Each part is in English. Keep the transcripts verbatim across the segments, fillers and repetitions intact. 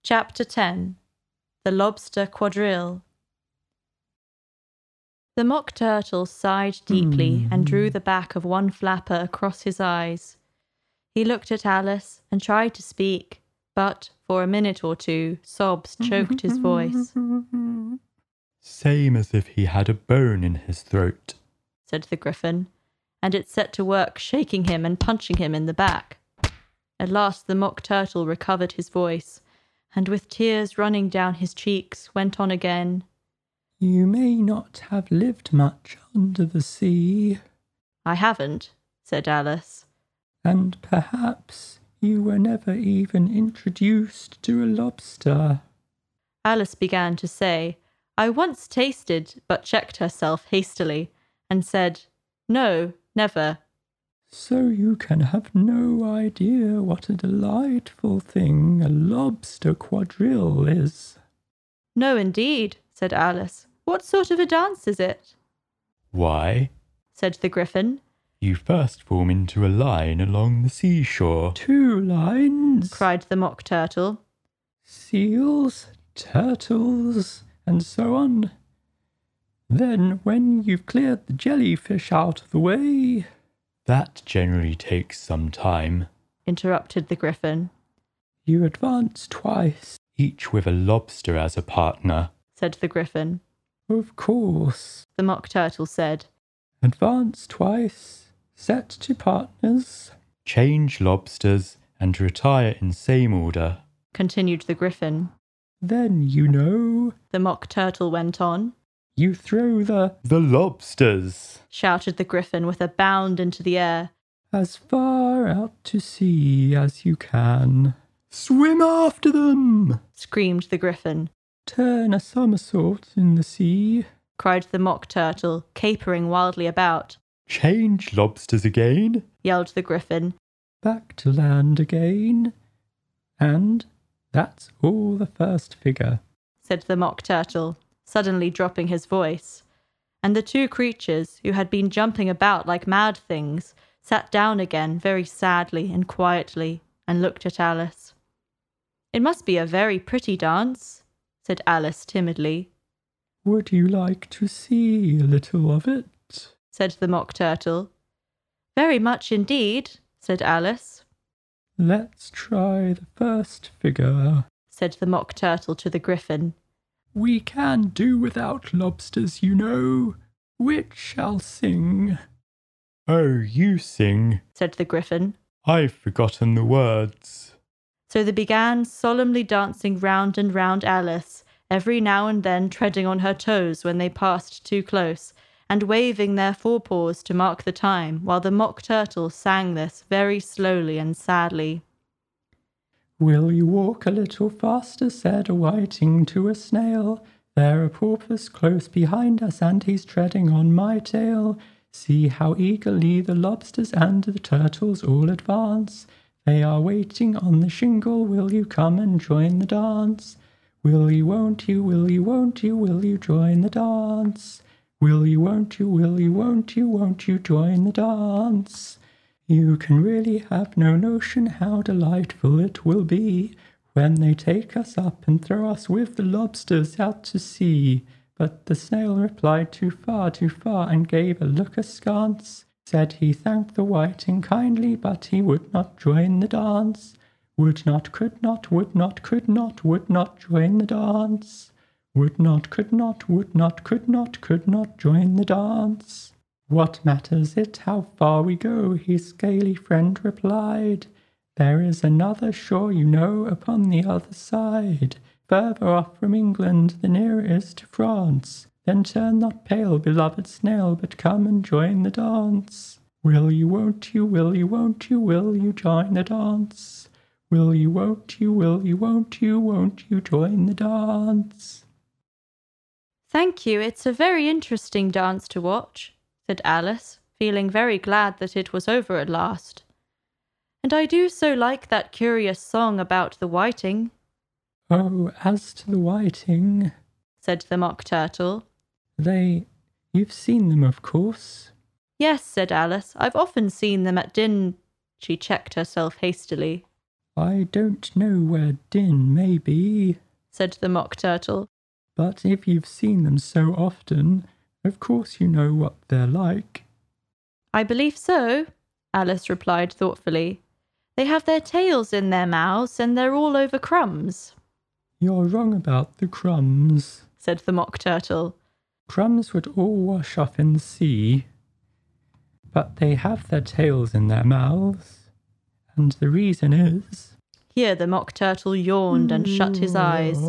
Chapter ten. The Lobster Quadrille. The Mock Turtle sighed deeply mm. and drew the back of one flapper across his eyes. He looked at Alice and tried to speak, but for a minute or two sobs choked his voice. "Same as if he had a bone in his throat," said the Gryphon, and it set to work shaking him and punching him in the back. At last the Mock Turtle recovered his voice, and with tears running down his cheeks went on again. "You may not have lived much under the sea." "I haven't," said Alice. "And perhaps you were never even introduced to a lobster." Alice began to say, "I once tasted," but checked herself hastily, and said, "No, never." "So you can have no idea what a delightful thing a lobster quadrille is." "No, indeed," said Alice. "What sort of a dance is it?" "Why," said the Gryphon, "you first form into a line along the seashore." "Two lines?" cried the Mock Turtle. "Seals, turtles, and so on. Then, when you've cleared the jellyfish out of the way—" "That generally takes some time," interrupted the Gryphon. "You advance twice." "Each with a lobster as a partner," said the Gryphon. "Of course," the Mock Turtle said. "Advance twice, set to partners." "Change lobsters and retire in same order," continued the Gryphon. "Then, you know," the Mock Turtle went on, "you throw the—" "The lobsters!" shouted the Gryphon with a bound into the air. "As far out to sea as you can." "Swim after them!" screamed the Gryphon. "Turn a somersault in the sea," cried the Mock Turtle, capering wildly about. "Change lobsters again," yelled the Gryphon. "Back to land again. And that's all the first figure," said the Mock Turtle, suddenly dropping his voice. And the two creatures, who had been jumping about like mad things, sat down again very sadly and quietly and looked at Alice. "It must be a very pretty dance," said Alice timidly. "Would you like to see a little of it?" said the Mock Turtle. "Very much indeed," said Alice. "Let's try the first figure," said the Mock Turtle to the Gryphon. "We can do without lobsters, you know. Which shall sing?" "Oh, you sing," said the Gryphon. "I've forgotten the words." So they began solemnly dancing round and round Alice, every now and then treading on her toes when they passed too close, and waving their forepaws to mark the time, while the Mock Turtle sang this very slowly and sadly. "Will you walk a little faster?" said a whiting to a snail. "There a porpoise close behind us, and he's treading on my tail. See how eagerly the lobsters and the turtles all advance. They are waiting on the shingle. Will you come and join the dance? Will you, won't you, will you, won't you, will you join the dance? Will you, won't you, will you, won't you, won't you join the dance? You can really have no notion how delightful it will be when they take us up and throw us with the lobsters out to sea." But the snail replied too far, too far, and gave a look askance. Said he thanked the whiting kindly, but he would not join the dance. Would not, could not, would not, could not, would not join the dance. Would not, could not, would not, could not, could not join the dance. "What matters it how far we go?" his scaly friend replied. "There is another shore, you know, upon the other side. Further off from England, the nearer is to France. Then turn not pale, beloved snail, but come and join the dance. Will you, won't you, will you, won't you, will you join the dance? Will you, won't you, will you, won't you, won't you join the dance?" "Thank you, it's a very interesting dance to watch," said Alice, feeling very glad that it was over at last. "And I do so like that curious song about the whiting." "Oh, as to the whiting," said the Mock Turtle. They... you've seen them, of course?" "Yes," said Alice, "I've often seen them at din—" She checked herself hastily. I don't know where Din may be, said the Mock Turtle. but if you've seen them so often, of course you know what they're like. I believe so, Alice replied thoughtfully. They have their tails in their mouths and they're all over crumbs. You're wrong about the crumbs, said the Mock Turtle. Crumbs would all wash off in the sea, but they have their tails in their mouths, and the reason is... Here the Mock Turtle yawned and shut his eyes.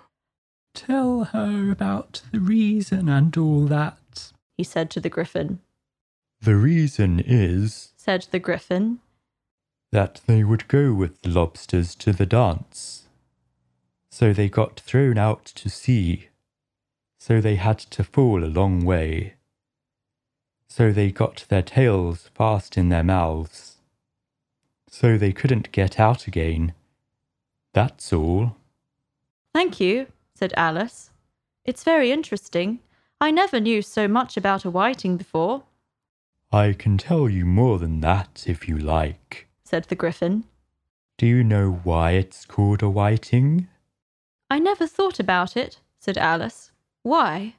Tell her about the reason and all that, he said to the Griffin. The reason is, said the Griffin, that they would go with the lobsters to the dance. So they got thrown out to sea. So they had to fall a long way. So they got their tails fast in their mouths. So they couldn't get out again. That's all. Thank you, said Alice. It's very interesting. I never knew so much about a whiting before. I can tell you more than that if you like, said the Griffin. Do you know why it's called a whiting? I never thought about it, said Alice. Why?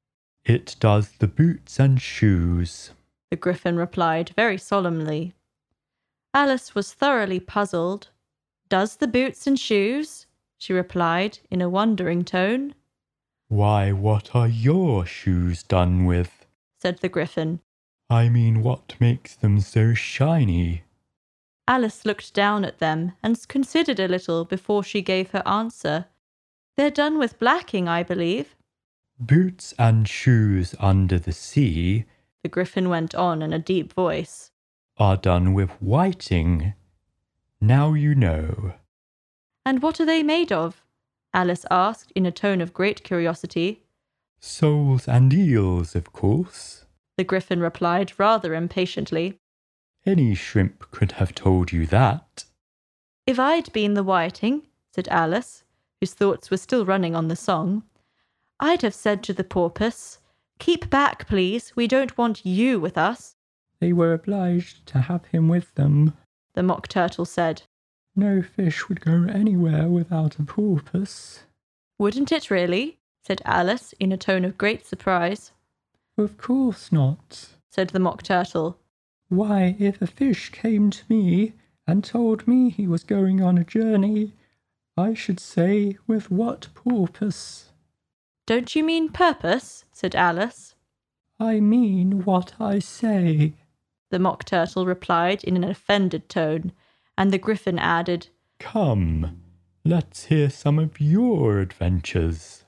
It does the boots and shoes, the Griffin replied very solemnly. Alice was thoroughly puzzled. Does the boots and shoes? She replied in a wondering tone. Why, what are your shoes done with? Said the Griffin. I mean, what makes them so shiny? Alice looked down at them and considered a little before she gave her answer. They're done with blacking, I believe. Boots and shoes under the sea, the Griffin went on in a deep voice, are done with whiting. Now you know. And what are they made of? Alice asked in a tone of great curiosity. Soles and eels, of course, the Griffin replied rather impatiently. Any shrimp could have told you that. If I'd been the whiting, said Alice, whose thoughts were still running on the song, I'd have said to the porpoise, keep back, please, we don't want you with us. They were obliged to have him with them, the Mock Turtle said. No fish would go anywhere without a porpoise. Wouldn't it really? Said Alice in a tone of great surprise. Of course not, said the Mock Turtle. Why, if a fish came to me and told me he was going on a journey, I should say, with what purpose? Don't you mean purpose? Said Alice. I mean what I say, the Mock Turtle replied in an offended tone, and the Griffin added, Come, let's hear some of your adventures.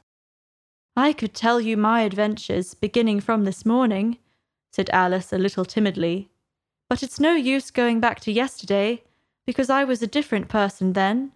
I could tell you my adventures, beginning from this morning, said Alice a little timidly. But it's no use going back to yesterday, because I was a different person then.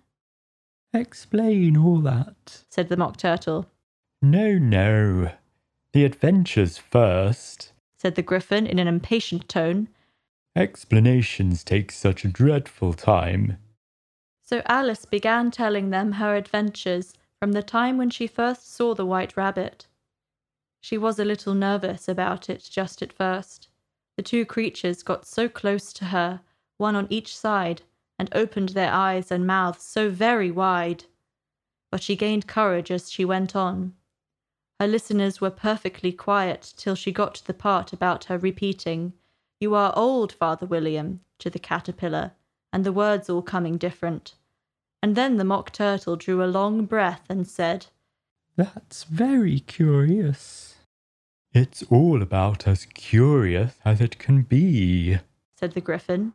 Explain all that, said the Mock Turtle. No, no. The adventures first, said the Griffin in an impatient tone. Explanations take such a dreadful time. So Alice began telling them her adventures from the time when she first saw the White Rabbit. She was a little nervous about it just at first. The two creatures got so close to her, one on each side, and opened their eyes and mouths so very wide. But she gained courage as she went on. Her listeners were perfectly quiet till she got to the part about her repeating, "You are old, Father William," to the caterpillar, and the words all coming different. And then the Mock Turtle drew a long breath and said, That's very curious. It's all about as curious as it can be, said the Griffin.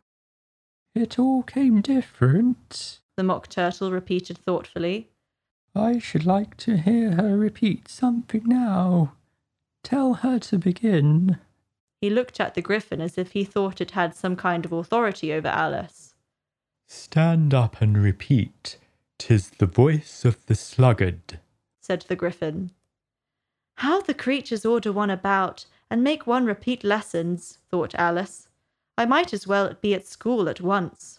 It all came different, the Mock Turtle repeated thoughtfully. I should like to hear her repeat something now. Tell her to begin. He looked at the Griffin as if he thought it had some kind of authority over Alice. Stand up and repeat, "'Tis the voice of the sluggard," said the Griffin. How the creatures order one about and make one repeat lessons, thought Alice. I might as well be at school at once.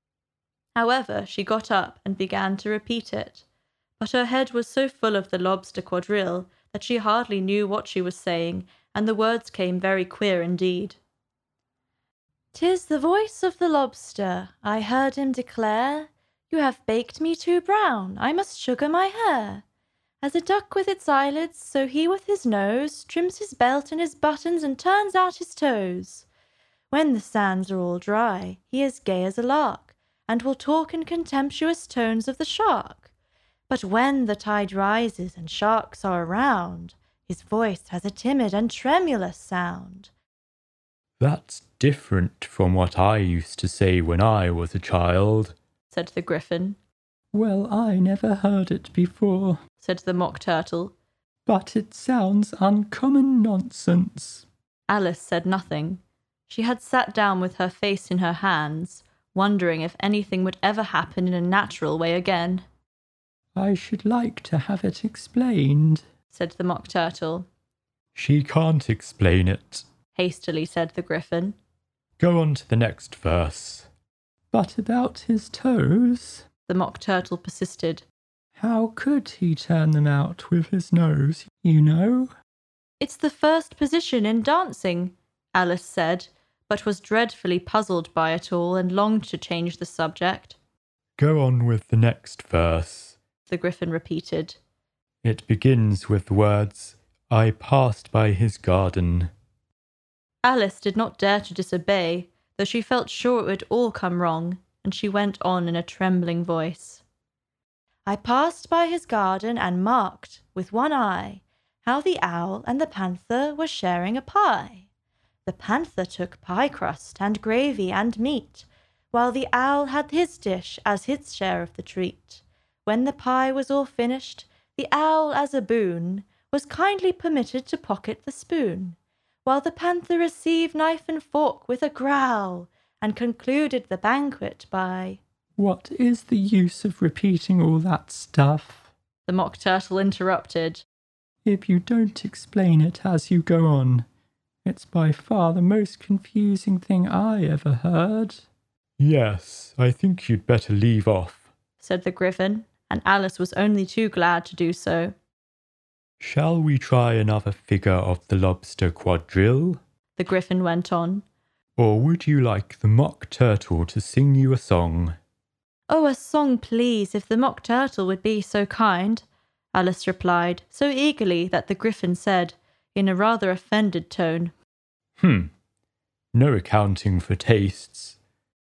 However, she got up and began to repeat it, but her head was so full of the lobster quadrille that she hardly knew what she was saying, and the words came very queer indeed. "'Tis the voice of the lobster, I heard him declare, You have baked me too brown, I must sugar my hair. As a duck with its eyelids, so he with his nose trims his belt and his buttons and turns out his toes. When the sands are all dry, he is gay as a lark, and will talk in contemptuous tones of the shark. But when the tide rises and sharks are around, his voice has a timid and tremulous sound. That's different from what I used to say when I was a child, said the Gryphon. Well, I never heard it before, said the Mock Turtle. But it sounds uncommon nonsense. Alice said nothing. She had sat down with her face in her hands, wondering if anything would ever happen in a natural way again. I should like to have it explained, said the Mock Turtle. She can't explain it, hastily said the Gryphon. Go on to the next verse. But about his toes, the Mock Turtle persisted. How could he turn them out with his nose, you know? It's the first position in dancing, Alice said, but was dreadfully puzzled by it all and longed to change the subject. Go on with the next verse, the Gryphon repeated. It begins with the words, I passed by his garden. Alice did not dare to disobey, though she felt sure it would all come wrong, and she went on in a trembling voice. I passed by his garden and marked, with one eye, how the owl and the panther were sharing a pie. The panther took pie crust and gravy and meat, while the owl had his dish as his share of the treat. When the pie was all finished, the owl, as a boon, was kindly permitted to pocket the spoon, while the panther received knife and fork with a growl, and concluded the banquet by, What is the use of repeating all that stuff? The Mock Turtle interrupted. If you don't explain it as you go on, it's by far the most confusing thing I ever heard. Yes, I think you'd better leave off, said the Gryphon, and Alice was only too glad to do so. Shall we try another figure of the lobster quadrille? The Gryphon went on. Or would you like the Mock Turtle to sing you a song? Oh, a song, please, if the Mock Turtle would be so kind, Alice replied, so eagerly that the Gryphon said, in a rather offended tone, Hmm, no accounting for tastes.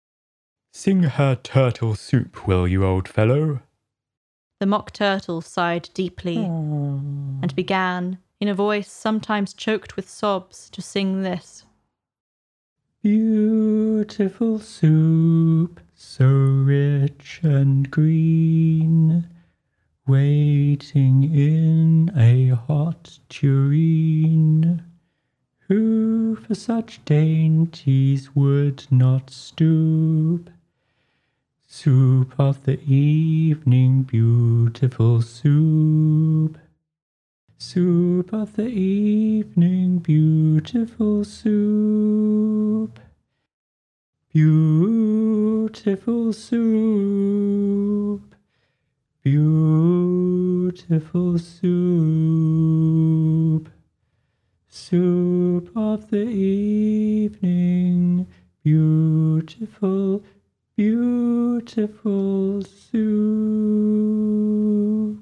Sing her turtle soup, will you, old fellow? The Mock Turtle sighed deeply Aww. and began, in a voice sometimes choked with sobs, to sing this. Beautiful soup, so rich and green, waiting in a hot tureen. Who for such dainties would not stoop? Soup of the evening, beautiful soup. Soup of the evening, beautiful soup. Beautiful soup. Beautiful soup. Soup of the evening, beautiful, beautiful soup.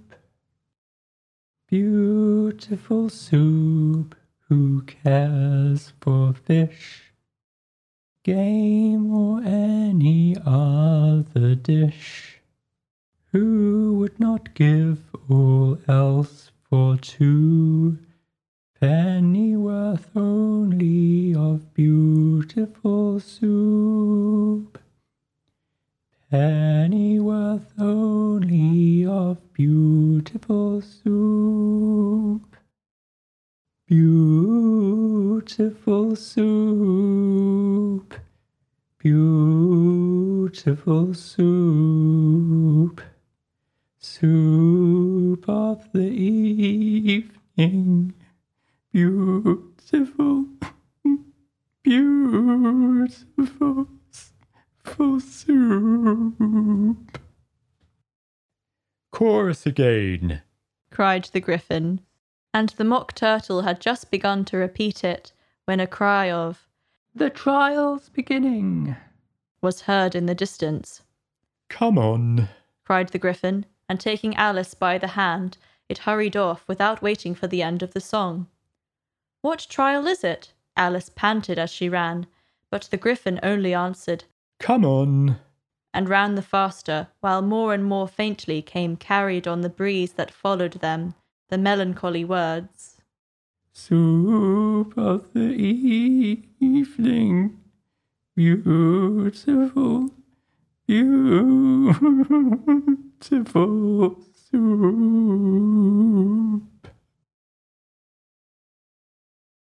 Beautiful soup, who cares for fish, game or any other dish? Who would not give all else for two? Pennyworth only of beautiful soup. Pennyworth only of beautiful soup. Beautiful soup. Beautiful soup. Soup of the evening. Beautiful, beautiful, full soup. Chorus again, cried the Gryphon, and the Mock Turtle had just begun to repeat it when a cry of, The trial's beginning, was heard in the distance. Come on, cried the Gryphon, and taking Alice by the hand, it hurried off without waiting for the end of the song. "What trial is it?" Alice panted as she ran, but the Gryphon only answered, "Come on," and ran the faster, while more and more faintly came carried on the breeze that followed them the melancholy words, "Soup of the evening, beautiful, beautiful soup."